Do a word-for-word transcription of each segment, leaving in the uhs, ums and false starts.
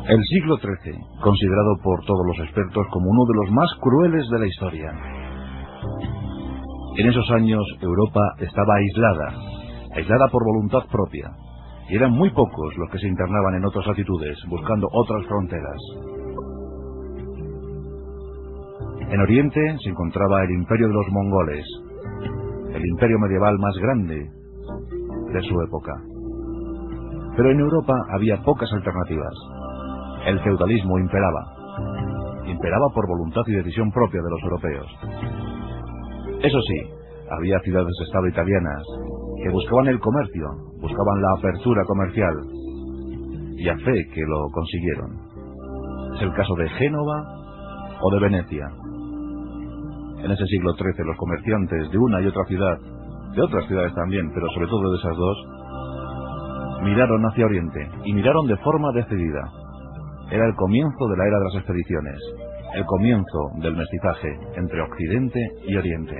El siglo trece, considerado por todos los expertos como uno de los más crueles de la historia. En esos años Europa estaba aislada, aislada por voluntad propia, y eran muy pocos los que se internaban en otras latitudes, buscando otras fronteras. En Oriente se encontraba el imperio de los mongoles, el imperio medieval más grande de su época. Pero en Europa había pocas alternativas. El feudalismo imperaba, imperaba por voluntad y decisión propia de los europeos. Eso sí, había ciudades-estado italianas que buscaban el comercio, buscaban la apertura comercial, y a fe que lo consiguieron. Es el caso de Génova o de Venecia. En ese siglo trece los comerciantes de una y otra ciudad, de otras ciudades también, pero sobre todo de esas dos, miraron hacia Oriente, y miraron de forma decidida. Era el comienzo de la era de las expediciones, el comienzo del mestizaje entre Occidente y Oriente.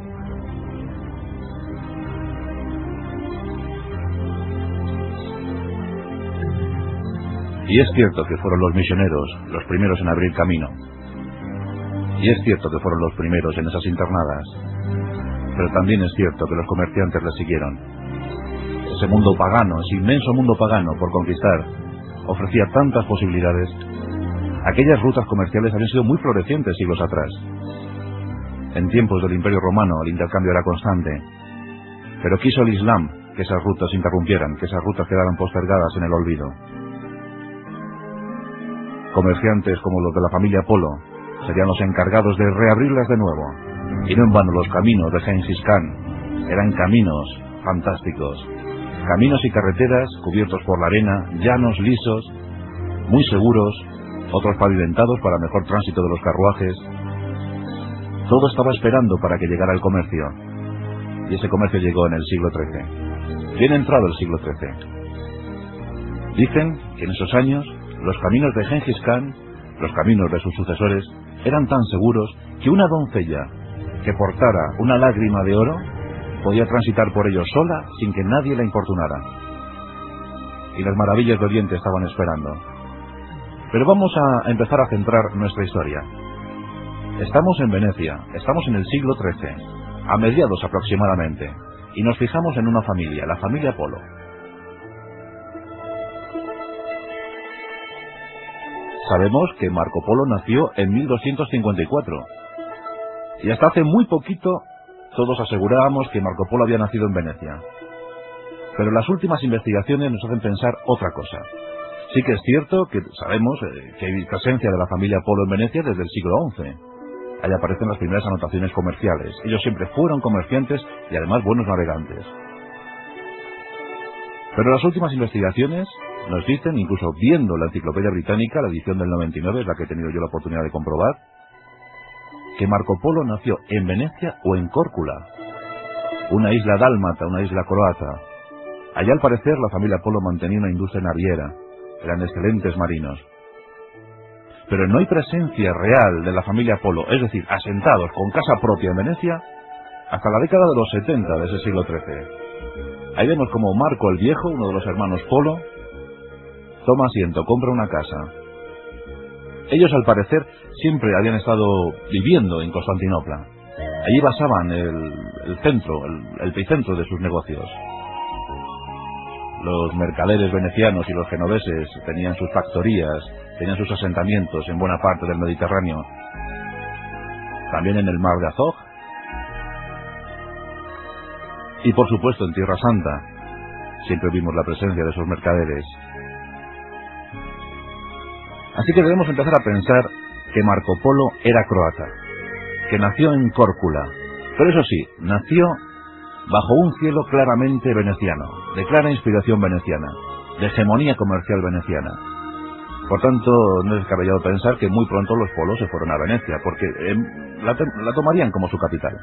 Y es cierto que fueron los misioneros los primeros en abrir camino. Y es cierto que fueron los primeros en esas internadas. Pero también es cierto que los comerciantes les siguieron. Ese mundo pagano, ese inmenso mundo pagano por conquistar, ofrecía tantas posibilidades. Aquellas rutas comerciales habían sido muy florecientes siglos atrás. En tiempos del Imperio Romano el intercambio era constante. Pero quiso el Islam que esas rutas se interrumpieran, que esas rutas quedaran postergadas en el olvido. Comerciantes como los de la familia Polo serían los encargados de reabrirlas de nuevo. Y no en vano los caminos de Gengis Khan eran caminos fantásticos. Caminos y carreteras cubiertos por la arena, llanos, lisos, muy seguros, otros pavimentados para mejor tránsito de los carruajes. Todo estaba esperando para que llegara el comercio. Y ese comercio llegó en el siglo trece. Bien entrado el siglo trece. Dicen que en esos años los caminos de Gengis Khan, los caminos de sus sucesores, eran tan seguros que una doncella que portara una lágrima de oro podía transitar por ellos sola sin que nadie la importunara. Y las maravillas de Oriente estaban esperando. Pero vamos a empezar a centrar nuestra historia. Estamos en Venecia, estamos en el siglo trece, a mediados aproximadamente, y nos fijamos en una familia, la familia Polo. Sabemos que Marco Polo nació en mil doscientos cincuenta y cuatro, y hasta hace muy poquito todos asegurábamos que Marco Polo había nacido en Venecia. Pero las últimas investigaciones nos hacen pensar otra cosa. Sí que es cierto que sabemos eh, que hay presencia de la familia Polo en Venecia desde el siglo once. Ahí aparecen las primeras anotaciones comerciales. Ellos siempre fueron comerciantes y además buenos navegantes. Pero las últimas investigaciones nos dicen, incluso viendo la Enciclopedia Británica, la edición del noventa y nueve, es la que he tenido yo la oportunidad de comprobar, que Marco Polo nació en Venecia o en Córcula, una isla dálmata, una isla croata. Allá al parecer la familia Polo mantenía una industria naviera, eran excelentes marinos. Pero no hay presencia real de la familia Polo, es decir, asentados con casa propia en Venecia, hasta la década de los setenta de ese siglo trece. Ahí vemos como Marco el Viejo, uno de los hermanos Polo, toma asiento, compra una casa. Ellos, al parecer, siempre habían estado viviendo en Constantinopla. Allí basaban el, el centro, el, el epicentro de sus negocios. Los mercaderes venecianos y los genoveses tenían sus factorías, tenían sus asentamientos en buena parte del Mediterráneo. También en el mar de Azov. Y por supuesto en Tierra Santa. Siempre vimos la presencia de esos mercaderes. Así que debemos empezar a pensar que Marco Polo era croata, que nació en Córcula, pero eso sí, nació bajo un cielo claramente veneciano, de clara inspiración veneciana, de hegemonía comercial veneciana. Por tanto, no es descabellado pensar que muy pronto los polos se fueron a Venecia, porque eh, la, la tomarían como su capital.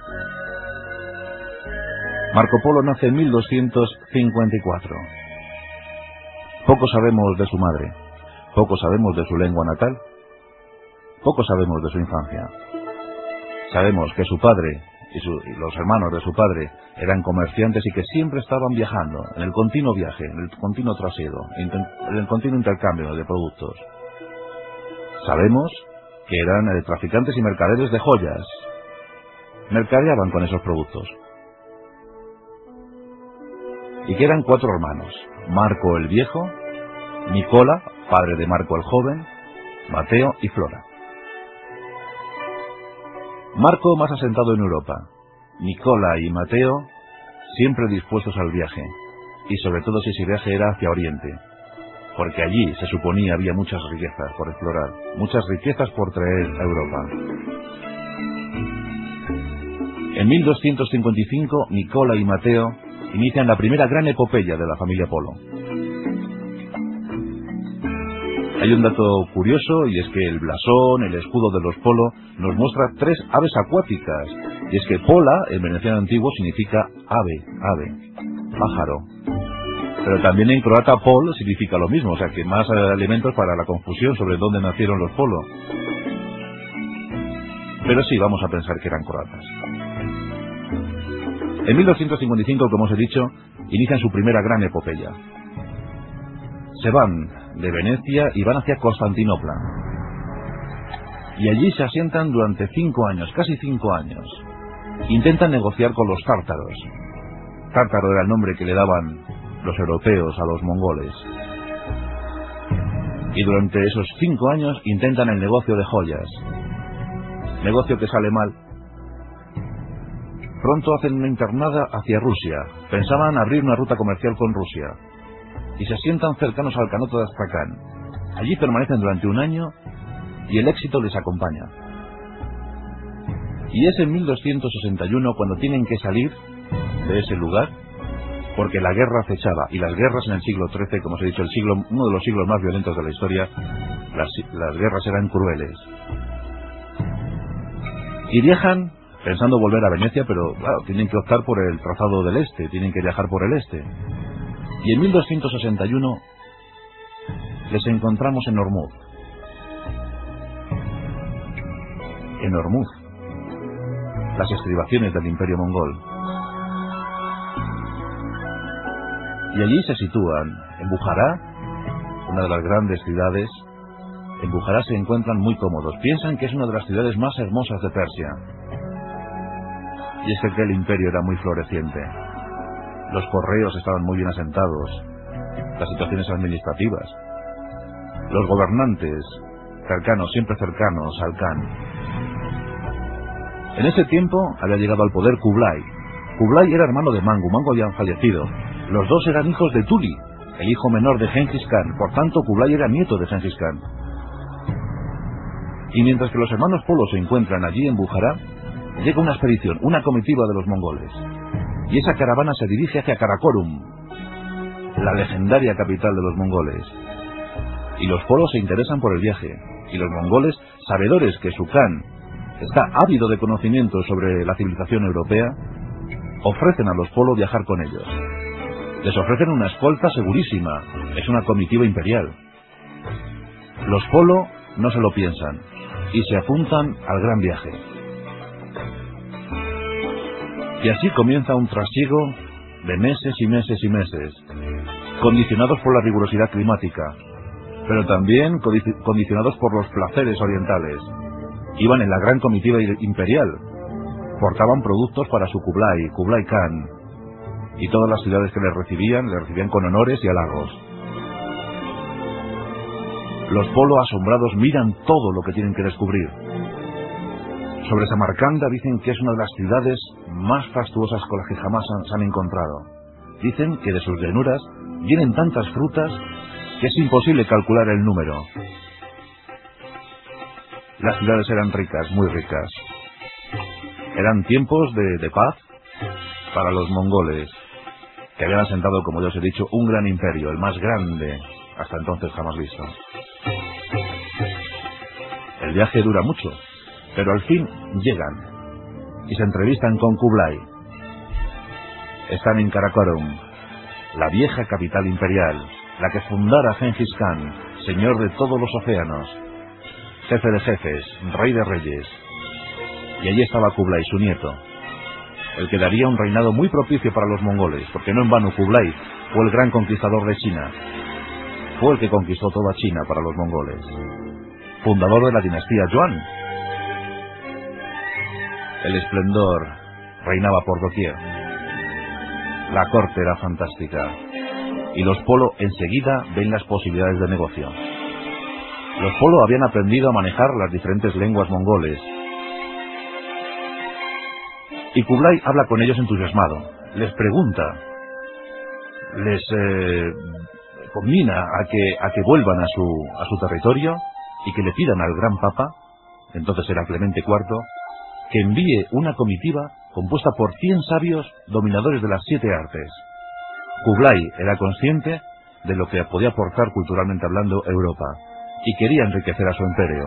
Marco Polo nace en mil doscientos cincuenta y cuatro. Poco sabemos de su madre. Poco sabemos de su lengua natal, poco sabemos de su infancia. Sabemos que su padre y, su, y los hermanos de su padre eran comerciantes y que siempre estaban viajando, en el continuo viaje, en el continuo trasiego, en el continuo intercambio de productos. Sabemos que eran eh, traficantes y mercaderes de joyas. Mercadeaban con esos productos. Y que eran cuatro hermanos: Marco el Viejo, Nicola, padre de Marco el Joven, Mateo y Flora. Marco más asentado en Europa, Nicola y Mateo siempre dispuestos al viaje, y sobre todo si ese viaje era hacia Oriente, porque allí se suponía había muchas riquezas por explorar, muchas riquezas por traer a Europa. En mil doscientos cincuenta y cinco, Nicola y Mateo inician la primera gran epopeya de la familia Polo. Hay un dato curioso, y es que el blasón, el escudo de los Polo, nos muestra tres aves acuáticas, y es que Pola, en veneciano antiguo, significa ave, ave, pájaro. Pero también en croata Pol significa lo mismo, o sea que más elementos para la confusión sobre dónde nacieron los Polo. Pero sí, vamos a pensar que eran croatas. En mil doscientos cincuenta y cinco, como os he dicho, inician su primera gran epopeya. Se van de Venecia y van hacia Constantinopla. Y allí se asientan durante cinco años, casi cinco años. Intentan negociar con los tártaros. Tártaro era el nombre que le daban los europeos a los mongoles. Y durante esos cinco años intentan el negocio de joyas. Negocio que sale mal. Pronto hacen una internada hacia Rusia. Pensaban abrir una ruta comercial con Rusia. Y se asientan cercanos al Canoto de Astracán. Allí permanecen durante un año y el éxito les acompaña. Y es en mil doscientos sesenta y uno cuando tienen que salir de ese lugar, porque la guerra acechaba, y las guerras en el siglo trece, como os he dicho, el siglo, uno de los siglos más violentos de la historia, las, las guerras eran crueles. Y viajan pensando volver a Venecia, pero claro, tienen que optar por el trazado del este, tienen que viajar por el este. Y en mil doscientos sesenta y uno les encontramos en Ormuz. En Ormuz, las estribaciones del Imperio Mongol. Y allí se sitúan en Bujará, una de las grandes ciudades. En Bujará se encuentran muy cómodos. Piensan que es una de las ciudades más hermosas de Persia. Y es que aquel imperio era muy floreciente. Los correos estaban muy bien asentados, las situaciones administrativas, los gobernantes cercanos, siempre cercanos al Khan. En ese tiempo había llegado al poder Kublai. Kublai era hermano de Mangu, Mangu había fallecido. Los dos eran hijos de Tuli, el hijo menor de Genghis Khan, por tanto Kublai era nieto de Genghis Khan. Y mientras que los hermanos Polo se encuentran allí en Bujará, llega una expedición, una comitiva de los mongoles. Y esa caravana se dirige hacia Karakorum, la legendaria capital de los mongoles. Y los Polos se interesan por el viaje. Y los mongoles, sabedores que su Khan está ávido de conocimientos sobre la civilización europea, ofrecen a los Polo viajar con ellos. Les ofrecen una escolta segurísima. Es una comitiva imperial. Los Polo no se lo piensan y se apuntan al gran viaje. Y así comienza un trasiego de meses y meses y meses, condicionados por la rigurosidad climática, pero también condicionados por los placeres orientales. Iban en la gran comitiva imperial, portaban productos para su Kublai, Kublai Khan, y todas las ciudades que les recibían, les recibían con honores y halagos. Los Polo, asombrados, miran todo lo que tienen que descubrir. Sobre Samarcanda dicen que es una de las ciudades más fastuosas con las que jamás han, se han encontrado. Dicen que de sus llanuras vienen tantas frutas que es imposible calcular el número. Las ciudades eran ricas, muy ricas. Eran tiempos de, de paz para los mongoles, que habían asentado, como ya os he dicho, un gran imperio, el más grande hasta entonces jamás visto. El viaje dura mucho, pero al fin llegan y se entrevistan con Kublai. Están en Karakorum, la vieja capital imperial, la que fundara Genghis Khan, señor de todos los océanos, jefe de jefes, rey de reyes. Y allí estaba Kublai, su nieto, el que daría un reinado muy propicio para los mongoles, porque no en vano Kublai fue el gran conquistador de China. Fue el que conquistó toda China para los mongoles. fundador de la dinastía Yuan. El esplendor reinaba por doquier. La corte era fantástica. Y los Polo enseguida ven las posibilidades de negocio. Los Polo habían aprendido a manejar las diferentes lenguas mongoles. Y Kublai habla con ellos entusiasmado. Les pregunta, les eh, conmina a que, a que vuelvan a su, a su territorio y que le pidan al gran papa, entonces era Clemente cuarto, que envíe una comitiva compuesta por cien sabios dominadores de las siete artes. Kublai era consciente de lo que podía aportar culturalmente hablando Europa y quería enriquecer a su imperio.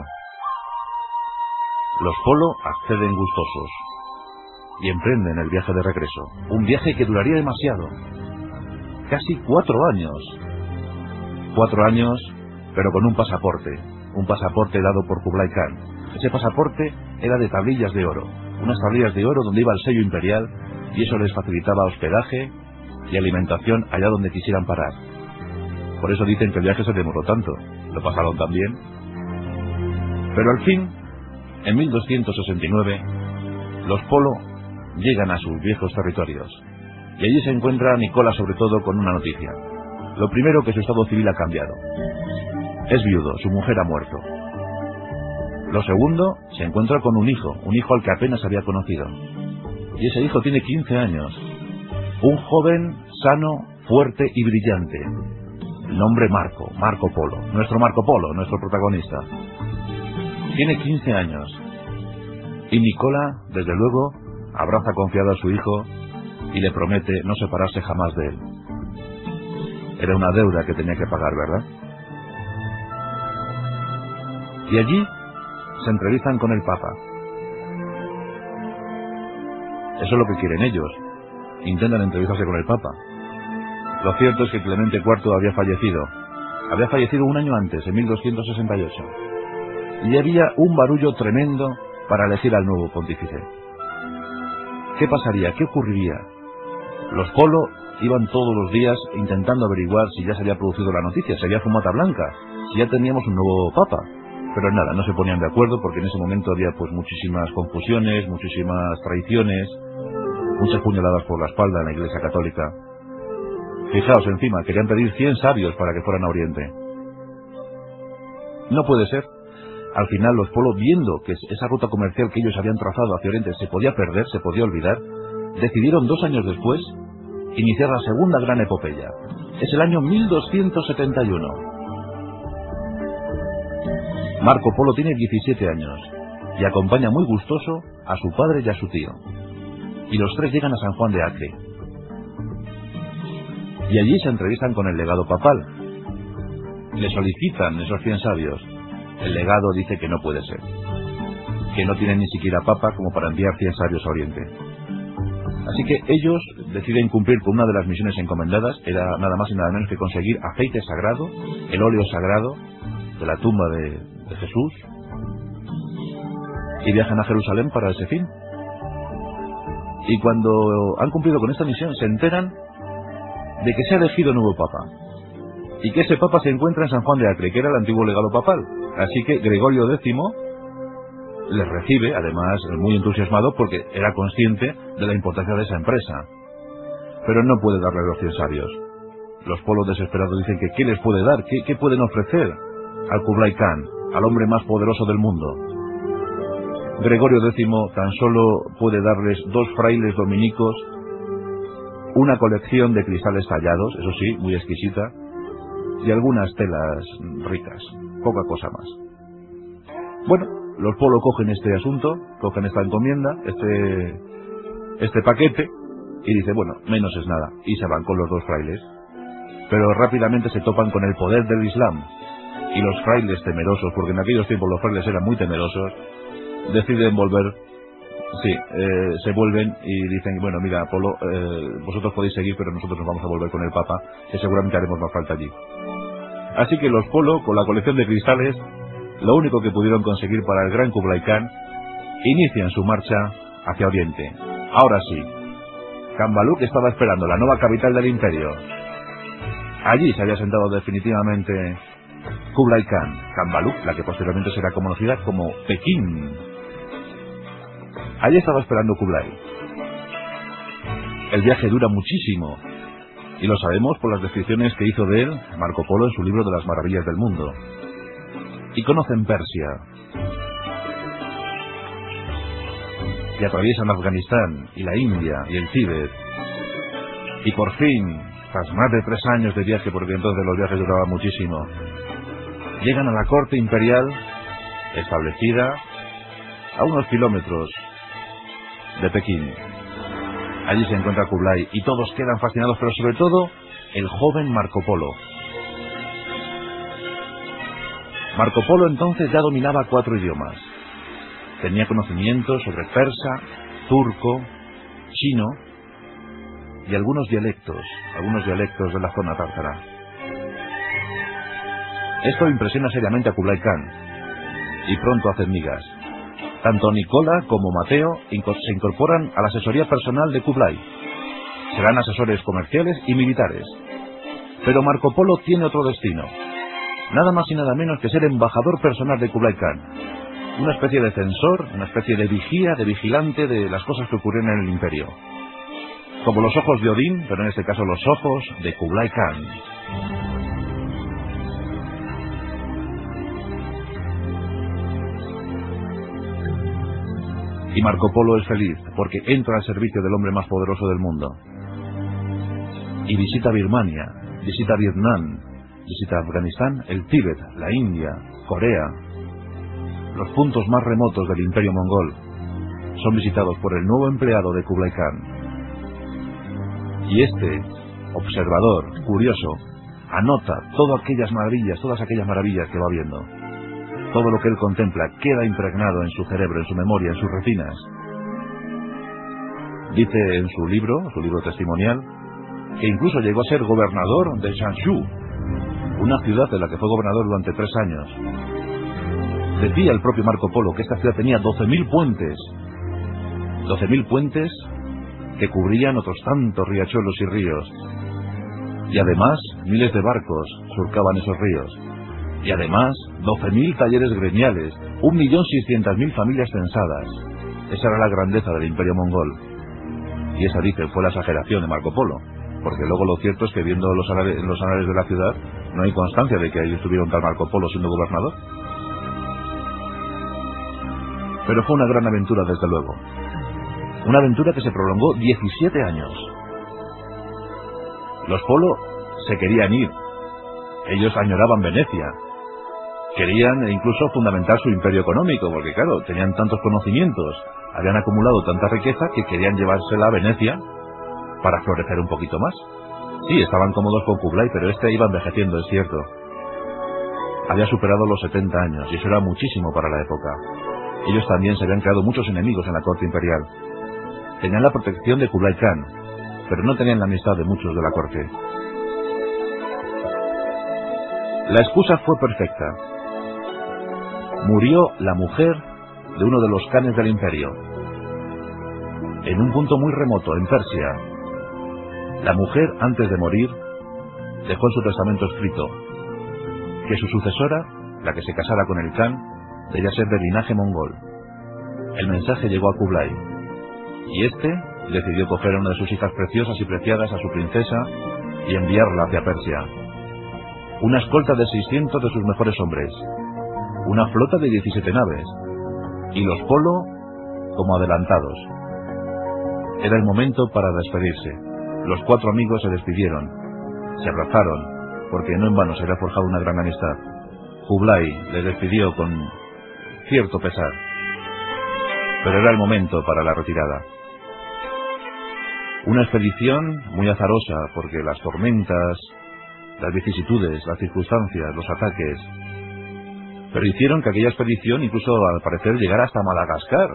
Los Polo acceden gustosos y emprenden el viaje de regreso, un viaje que duraría demasiado, casi cuatro años. Cuatro años, pero con un pasaporte, un pasaporte dado por Kublai Khan. Ese pasaporte era de tablillas de oro, unas tablillas de oro donde iba el sello imperial y eso les facilitaba hospedaje y alimentación allá donde quisieran parar. Por eso dicen que el viaje se demoró tanto, lo pasaron tan bien. Pero al fin, en mil doscientos sesenta y nueve, los Polo llegan a sus viejos territorios y allí se encuentra Nicola sobre todo con una noticia. Lo primero, que su estado civil ha cambiado. Es viudo, su mujer ha muerto. Lo segundo, se encuentra con un hijo, un hijo al que apenas había conocido. Y ese hijo tiene quince años. Un joven, sano, fuerte y brillante. El nombre Marco, Marco Polo. Nuestro Marco Polo, nuestro protagonista. Tiene quince años. Y Nicola, desde luego, abraza confiado a su hijo y le promete no separarse jamás de él. Era una deuda que tenía que pagar, ¿verdad? Y allí se entrevistan con el Papa. Eso es lo que quieren ellos. Intentan entrevistarse con el Papa. Lo cierto es que Clemente cuarto había fallecido. Había fallecido un año antes, en mil doscientos sesenta y ocho. Y había un barullo tremendo para elegir al nuevo pontífice. ¿Qué pasaría? ¿Qué ocurriría? Los Polo iban todos los días intentando averiguar si ya se había producido la noticia, si había fumata blanca, si ya teníamos un nuevo papa. Pero nada, no se ponían de acuerdo porque en ese momento había pues muchísimas confusiones, muchísimas traiciones, muchas puñaladas por la espalda en la Iglesia Católica. Fijaos encima, querían pedir cien sabios para que fueran a Oriente. No puede ser. Al final los Polo, viendo que esa ruta comercial que ellos habían trazado hacia Oriente se podía perder, se podía olvidar, decidieron dos años después iniciar la segunda gran epopeya. Es el año mil doscientos setenta y uno. Marco Polo tiene diecisiete años y acompaña muy gustoso a su padre y a su tío. Y los tres llegan a San Juan de Acre. Y allí se entrevistan con el legado papal. Le solicitan esos cien sabios. El legado dice que no puede ser, que no tienen ni siquiera papa como para enviar cien sabios a Oriente. Así que ellos deciden cumplir con una de las misiones encomendadas. Era nada más y nada menos que conseguir aceite sagrado, el óleo sagrado de la tumba de, de Jesús, y viajan a Jerusalén para ese fin. Y cuando han cumplido con esta misión se enteran de que se ha elegido nuevo papa y que ese papa se encuentra en San Juan de Acre, que era el antiguo legado papal. Así que Gregorio décimo les recibe, además muy entusiasmado porque era consciente de la importancia de esa empresa. Pero no puede darle los cien sabios. Los Polos desesperados dicen que ¿qué les puede dar? ¿Qué, qué pueden ofrecer al Kublai Khan, al hombre más poderoso del mundo? Gregorio décimo tan solo puede darles dos frailes dominicos, una colección de cristales tallados, eso sí, muy exquisita, y algunas telas ricas, poca cosa más. Bueno, los Polo cogen este asunto, cogen esta encomienda, este, este paquete, y dicen, bueno, menos es nada, y se van con los dos frailes. Pero rápidamente se topan con el poder del Islam, y los frailes temerosos, porque en aquellos tiempos los frailes eran muy temerosos, deciden volver, sí, eh, se vuelven y dicen, bueno, mira, Polo, eh, vosotros podéis seguir, pero nosotros nos vamos a volver con el Papa, que seguramente haremos más falta allí. Así que los Polo, con la colección de cristales, lo único que pudieron conseguir para el gran Kublai Khan, inician su marcha hacia Oriente. Ahora sí, Kambaluk estaba esperando la nueva capital del imperio. Allí se había sentado definitivamente Kublai Khan, Kambaluk, la que posteriormente será conocida como Pekín. Allí estaba esperando Kublai. El viaje dura muchísimo, y lo sabemos por las descripciones que hizo de él Marco Polo en su libro de las maravillas del mundo. Y conocen Persia, y atraviesan Afganistán, y la India, y el Tíbet, y por fin, tras más de tres años de viaje, porque entonces los viajes duraban muchísimo, llegan a la corte imperial, establecida a unos kilómetros de Pekín. Allí se encuentra Kublai, y todos quedan fascinados, pero sobre todo, el joven Marco Polo. Marco Polo entonces ya dominaba cuatro idiomas. Tenía conocimientos sobre persa, turco, chino y algunos dialectos, algunos dialectos de la zona tártara. Esto impresiona seriamente a Kublai Khan, y pronto hacen migas. Tanto Nicola como Mateo se incorporan a la asesoría personal de Kublai. Serán asesores comerciales y militares. Pero Marco Polo tiene otro destino. Nada más y nada menos que ser embajador personal de Kublai Khan. Una especie de censor, una especie de vigía, de vigilante de las cosas que ocurren en el imperio. Como los ojos de Odín, pero en este caso los ojos de Kublai Khan. Y Marco Polo es feliz porque entra al servicio del hombre más poderoso del mundo. Y visita Birmania, visita Vietnam, visita Afganistán, el Tíbet, la India, Corea. Los puntos más remotos del imperio mongol son visitados por el nuevo empleado de Kublai Khan. Y este, observador, curioso, anota todas aquellas maravillas, todas aquellas maravillas que va viendo. Todo lo que él contempla queda impregnado en su cerebro, en su memoria, en sus retinas. Dice en su libro, su libro testimonial, que incluso llegó a ser gobernador de Changshu, una ciudad de la que fue gobernador durante tres años. Decía el propio Marco Polo que esta ciudad tenía doce mil puentes, doce mil puentes que cubrían otros tantos riachuelos y ríos. Y además, miles de barcos surcaban esos ríos. Y además, doce mil talleres gremiales, un millón seiscientas mil familias censadas. Esa era la grandeza del imperio mongol. Y esa, dice, fue la exageración de Marco Polo, porque luego lo cierto es que viendo los anales, los anales de la ciudad, no hay constancia de que ahí estuviera un tal Marco Polo siendo gobernador. Pero fue una gran aventura, desde luego. Una aventura que se prolongó diecisiete años. Los Polo se querían ir. Ellos añoraban Venecia. Querían incluso fundamentar su imperio económico, porque claro, tenían tantos conocimientos, habían acumulado tanta riqueza que querían llevársela a Venecia para florecer un poquito más. Sí, estaban cómodos con Kublai, pero este iba envejeciendo, es cierto. Había superado los setenta años, y eso era muchísimo para la época. Ellos también se habían creado muchos enemigos en la corte imperial. Tenían la protección de Kublai Khan, pero no tenían la amistad de muchos de la corte. La excusa fue perfecta. Murió la mujer de uno de los khanes del imperio. En un punto muy remoto, en Persia. La mujer, antes de morir, dejó en su testamento escrito que su sucesora, la que se casara con el khan, debía ser de linaje mongol. El mensaje llegó a Kublai, y este decidió coger a una de sus hijas preciosas y preciadas, a su princesa, y enviarla hacia Persia. Una escolta de seiscientos de sus mejores hombres, una flota de diecisiete naves, y los Polo como adelantados. Era el momento para despedirse. Los cuatro amigos se despidieron, se abrazaron, porque no en vano se había forjado una gran amistad. Kublai les despidió con cierto pesar, pero era el momento para la retirada. Una expedición muy azarosa, porque las tormentas, las vicisitudes, las circunstancias, los ataques, pero hicieron que aquella expedición, incluso al parecer, llegara hasta Madagascar,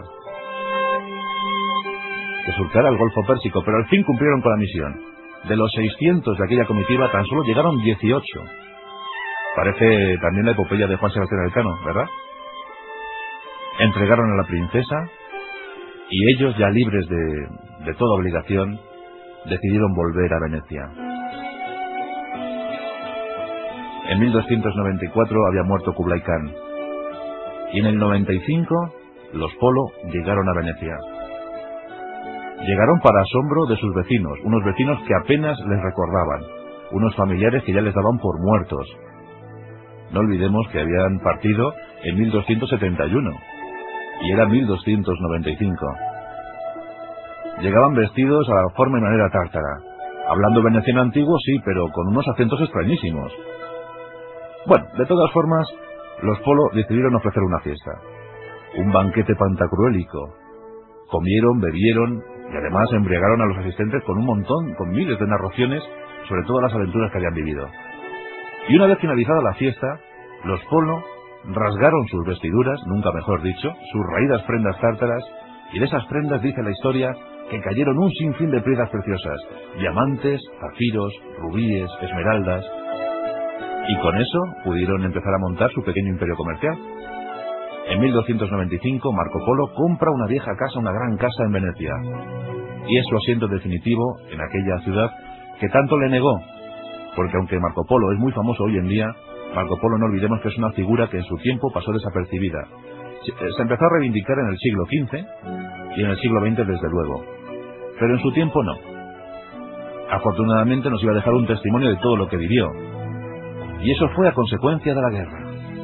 que surcara el Golfo Pérsico, pero al fin cumplieron con la misión. De los seiscientos de aquella comitiva, tan solo llegaron dieciocho. Parece también la epopeya de Juan Sebastián Elcano, ¿verdad? Entregaron a la princesa, y ellos, ya libres de, de toda obligación, decidieron volver a Venecia. En mil doscientos noventa y cuatro había muerto Kublai Khan. Y en el noventa y cinco, los Polo llegaron a Venecia. Llegaron para asombro de sus vecinos, unos vecinos que apenas les recordaban, unos familiares que ya les daban por muertos. No olvidemos que habían partido en mil doscientos setenta y uno, y era mil doscientos noventa y cinco. Llegaban vestidos a la forma y manera tártara, hablando veneciano antiguo, sí, pero con unos acentos extrañísimos. Bueno, de todas formas, los Polo decidieron ofrecer una fiesta, un banquete pantagruélico. Comieron, bebieron y además embriagaron a los asistentes con un montón, con miles de narraciones sobre todas las aventuras que habían vivido. Y una vez finalizada la fiesta, los Polo rasgaron sus vestiduras, nunca mejor dicho, sus raídas prendas tártaras, y de esas prendas dice la historia que cayeron un sinfín de piedras preciosas, diamantes, zafiros, rubíes, esmeraldas, y con eso pudieron empezar a montar su pequeño imperio comercial. En mil doscientos noventa y cinco, Marco Polo compra una vieja casa, una gran casa en Venecia, y es su asiento definitivo en aquella ciudad que tanto le negó, porque aunque Marco Polo es muy famoso hoy en día, Marco Polo no olvidemos que es una figura que en su tiempo pasó desapercibida. Se empezó a reivindicar en el siglo quince y en el siglo veinte desde luego, pero en su tiempo no. Afortunadamente nos iba a dejar un testimonio de todo lo que vivió, y eso fue a consecuencia de la guerra.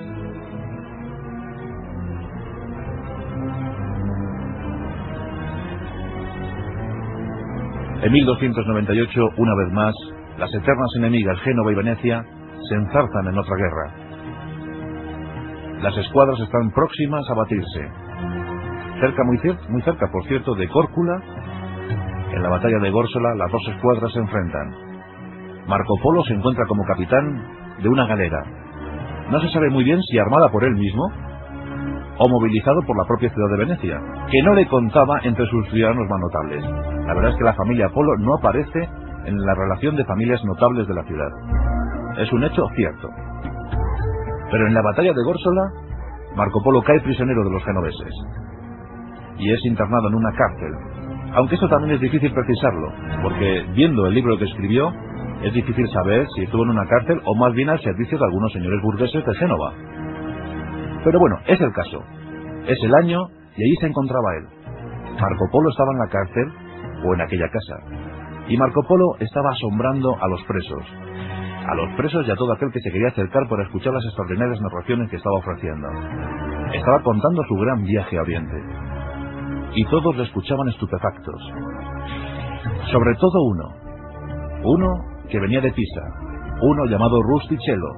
En mil doscientos noventa y ocho, una vez más, las eternas enemigas Génova y Venecia se enzarzan en otra guerra. Las escuadras están próximas a batirse. Cerca, muy, muy cerca, por cierto, de Córcula, en la batalla de Górsola, las dos escuadras se enfrentan. Marco Polo se encuentra como capitán de una galera. No se sabe muy bien si armada por él mismo o movilizado por la propia ciudad de Venecia, que no le contaba entre sus ciudadanos más notables. La verdad es que la familia Polo no aparece en la relación de familias notables de la ciudad. Es un hecho cierto. Pero en la batalla de Górsola, Marco Polo cae prisionero de los genoveses y es internado en una cárcel. Aunque esto también es difícil precisarlo, porque viendo el libro que escribió, es difícil saber si estuvo en una cárcel o más bien al servicio de algunos señores burgueses de Génova. Pero bueno, es el caso. Es el año y allí se encontraba él. Marco Polo estaba en la cárcel o en aquella casa. Y Marco Polo estaba asombrando a los presos. A los presos y a todo aquel que se quería acercar para escuchar las extraordinarias narraciones que estaba ofreciendo. Estaba contando su gran viaje a Oriente. Y todos le escuchaban estupefactos. Sobre todo uno. Uno que venía de Pisa. Uno llamado Rustichello.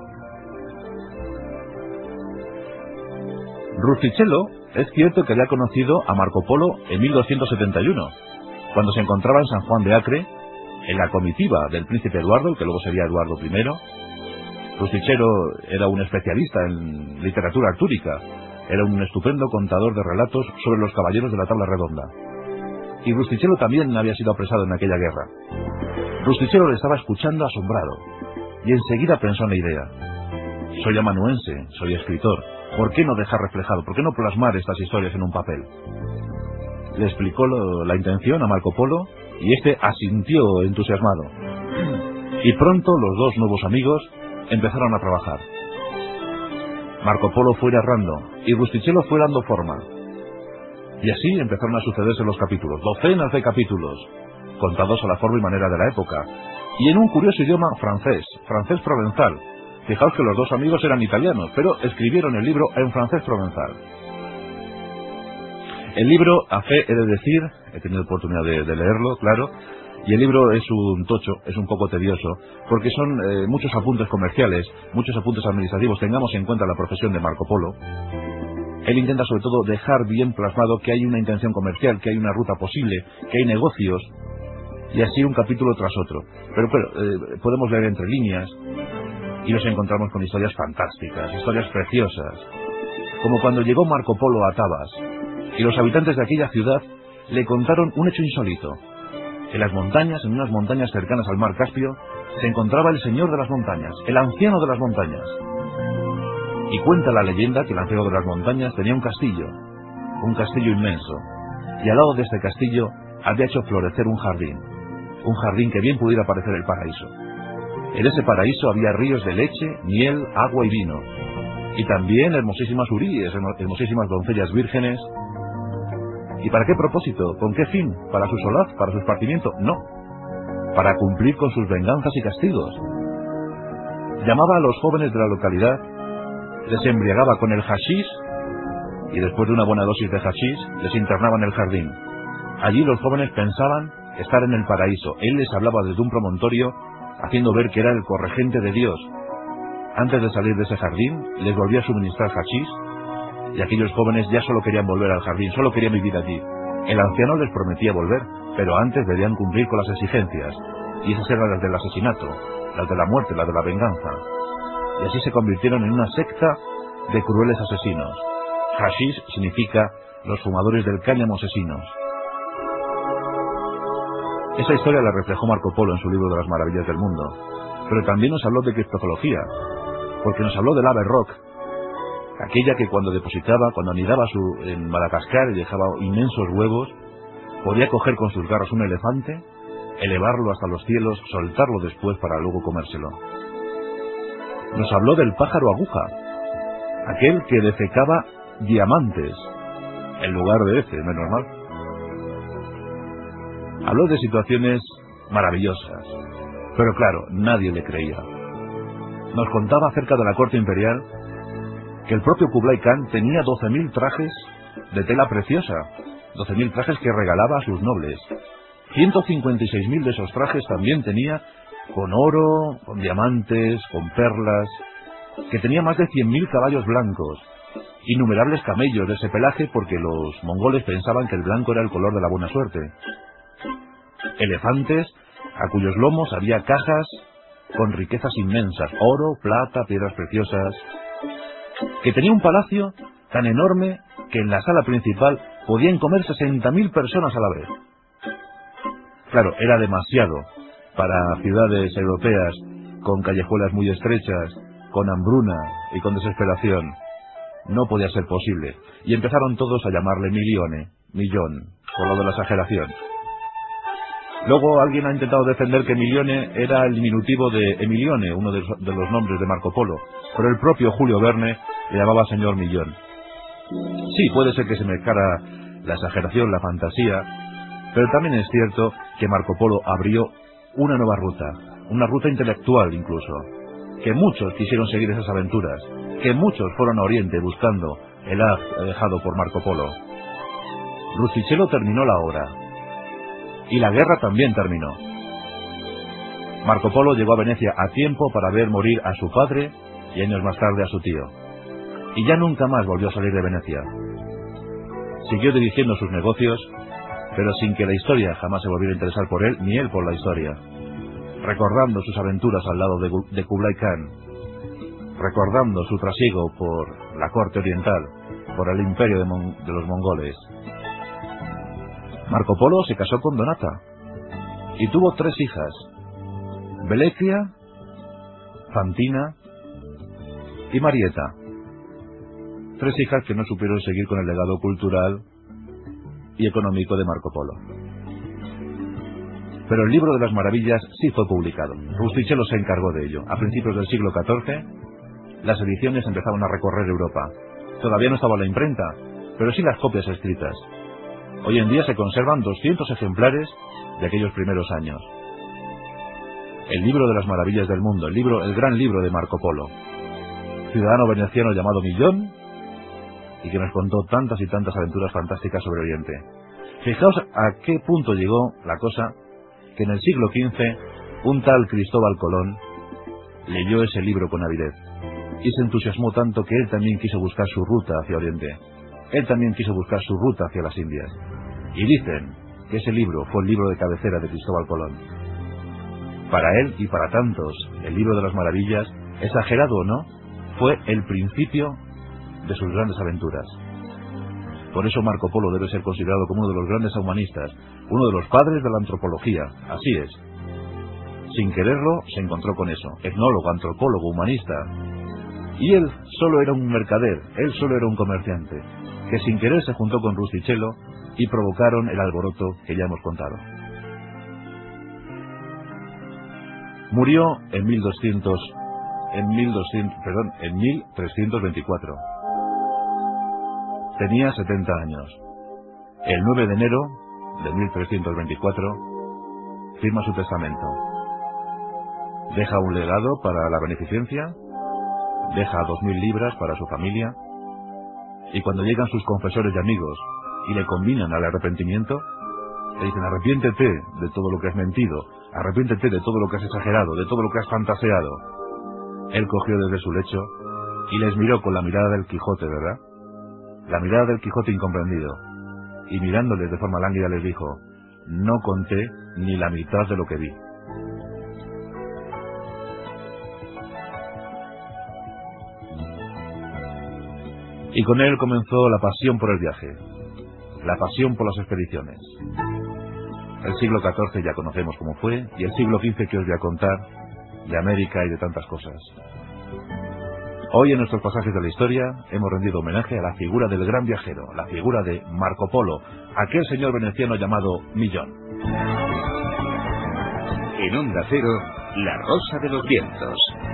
Rustichello es cierto que había conocido a Marco Polo en mil doscientos setenta y uno, cuando se encontraba en San Juan de Acre, en la comitiva del príncipe Eduardo, el que luego sería Eduardo primero. Rustichello era un especialista en literatura artúrica, era un estupendo contador de relatos sobre los caballeros de la tabla redonda. Y Rustichello también había sido apresado en aquella guerra. Rustichello le estaba escuchando asombrado, y enseguida pensó en la idea. Soy amanuense, soy escritor, ¿por qué no dejar reflejado, por qué no plasmar estas historias en un papel? Le explicó lo, la intención a Marco Polo, y este asintió entusiasmado. Y pronto los dos nuevos amigos empezaron a trabajar. Marco Polo fue narrando, y Rustichello fue dando forma. Y así empezaron a sucederse los capítulos, docenas de capítulos, contados a la forma y manera de la época, y en un curioso idioma francés, francés provenzal. Fijaos que los dos amigos eran italianos, pero escribieron el libro en francés provenzal. El libro, a fe he de decir, he tenido oportunidad de, de leerlo, claro, y el libro es un tocho, es un poco tedioso, porque son eh, muchos apuntes comerciales, muchos apuntes administrativos. Tengamos en cuenta la profesión de Marco Polo. Él intenta sobre todo dejar bien plasmado que hay una intención comercial, que hay una ruta posible, que hay negocios, y así un capítulo tras otro. Pero, pero eh, podemos leer entre líneas y nos encontramos con historias fantásticas, historias preciosas, como cuando llegó Marco Polo a Tebas y los habitantes de aquella ciudad le contaron un hecho insólito. En las montañas, en unas montañas cercanas al mar Caspio, se encontraba el señor de las montañas, el anciano de las montañas. Y cuenta la leyenda que el anciano de las montañas tenía un castillo, un castillo inmenso, y al lado de este castillo había hecho florecer un jardín, un jardín que bien pudiera parecer el paraíso. En ese paraíso había ríos de leche, miel, agua y vino, y también hermosísimas huríes, hermosísimas doncellas vírgenes. ¿Y para qué propósito? ¿Con qué fin? ¿Para su solaz? ¿Para su esparcimiento? No, para cumplir con sus venganzas y castigos. Llamaba a los jóvenes de la localidad, les embriagaba con el hachís, y después de una buena dosis de hachís, les internaba en el jardín. Allí los jóvenes pensaban estar en el paraíso. Él les hablaba desde un promontorio, haciendo ver que era el corregente de Dios. Antes de salir de ese jardín, les volvía a suministrar hachís, y aquellos jóvenes ya solo querían volver al jardín, solo querían vivir allí. El anciano les prometía volver, pero antes debían cumplir con las exigencias, y esas eran las del asesinato, las de la muerte, las de la venganza. Y así se convirtieron en una secta de crueles asesinos. Hashish significa los fumadores del cáñamo asesinos. Esa historia la reflejó Marco Polo en su libro de las maravillas del mundo, pero también nos habló de criptozoología, porque nos habló del ave rock, aquella que cuando depositaba, cuando anidaba su, en Madagascar y dejaba inmensos huevos, podía coger con sus garras un elefante, elevarlo hasta los cielos, soltarlo después para luego comérselo. Nos habló del pájaro aguja, aquel que defecaba diamantes en lugar de ese, ¿no es normal? Habló de situaciones maravillosas, pero claro, nadie le creía. Nos contaba acerca de la corte imperial que el propio Kublai Khan tenía doce mil trajes de tela preciosa, doce mil trajes que regalaba a sus nobles. ciento cincuenta y seis mil de esos trajes también tenía con oro, con diamantes, con perlas, que tenía más de cien mil caballos blancos, innumerables camellos de ese pelaje porque los mongoles pensaban que el blanco era el color de la buena suerte, elefantes a cuyos lomos había cajas con riquezas inmensas, oro, plata, piedras preciosas, que tenía un palacio tan enorme que en la sala principal podían comer sesenta mil personas a la vez. Claro, era demasiado para ciudades europeas con callejuelas muy estrechas, con hambruna y con desesperación. No podía ser posible. Y empezaron todos a llamarle Milione, millón, por lo de la exageración. Luego alguien ha intentado defender que Milione era el diminutivo de Emilione, uno de los nombres de Marco Polo, pero el propio Julio Verne le llamaba señor Millón. Sí, puede ser que se mezclara la exageración, la fantasía, pero también es cierto que Marco Polo abrió una nueva ruta, una ruta intelectual incluso, que muchos quisieron seguir esas aventuras, que muchos fueron a Oriente buscando el haz dejado por Marco Polo. Rustichello terminó la obra, y la guerra también terminó. Marco Polo llegó a Venecia a tiempo para ver morir a su padre y años más tarde a su tío, y ya nunca más volvió a salir de Venecia. Siguió dirigiendo sus negocios, pero sin que la historia jamás se volviera a interesar por él, ni él por la historia, recordando sus aventuras al lado de, de Kublai Khan, recordando su trasiego por la corte oriental, por el imperio de, Mon de los mongoles. Marco Polo se casó con Donata y tuvo tres hijas, Belecria, Fantina y Marieta. Tres hijas que no supieron seguir con el legado cultural y económico de Marco Polo. Pero el libro de las maravillas sí fue publicado. Rustichello se encargó de ello. A principios del siglo catorce, las ediciones empezaron a recorrer Europa. Todavía no estaba la imprenta, pero sí las copias escritas. Hoy en día se conservan doscientos ejemplares de aquellos primeros años. El libro de las maravillas del mundo, el libro, el gran libro de Marco Polo, ciudadano veneciano llamado Millón, y que nos contó tantas y tantas aventuras fantásticas sobre Oriente. Fijaos a qué punto llegó la cosa, que en el siglo quince un tal Cristóbal Colón leyó ese libro con avidez y se entusiasmó tanto que él también quiso buscar su ruta hacia Oriente. Él también quiso buscar su ruta hacia las Indias. Y dicen que ese libro fue el libro de cabecera de Cristóbal Colón. Para él y para tantos, el libro de las maravillas, exagerado o no, fue el principio de sus grandes aventuras. Por eso Marco Polo debe ser considerado como uno de los grandes humanistas, uno de los padres de la antropología. Así es. Sin quererlo, se encontró con eso. Etnólogo, antropólogo, humanista. Y él solo era un mercader, él solo era un comerciante, que sin querer se juntó con Rustichello y provocaron el alboroto que ya hemos contado. Murió en mil doscientos, en mil doscientos, perdón, en mil trescientos veinticuatro. Tenía setenta años. El nueve de enero de mil trescientos veinticuatro firma su testamento. Deja un legado para la beneficencia, deja dos mil libras para su familia, y cuando llegan sus confesores y amigos y le convinan al arrepentimiento, le dicen: arrepiéntete de todo lo que has mentido, arrepiéntete de todo lo que has exagerado, de todo lo que has fantaseado. Él cogió desde su lecho y les miró con la mirada del Quijote, ¿verdad? La mirada del Quijote incomprendido, y mirándoles de forma lánguida les dijo: no conté ni la mitad de lo que vi. Y con él comenzó la pasión por el viaje, la pasión por las expediciones. El siglo catorce ya conocemos cómo fue, y el siglo quince que os voy a contar, de América y de tantas cosas. Hoy en nuestros pasajes de la historia hemos rendido homenaje a la figura del gran viajero, la figura de Marco Polo, aquel señor veneciano llamado Millón. En Onda Cero, La Rosa de los Vientos.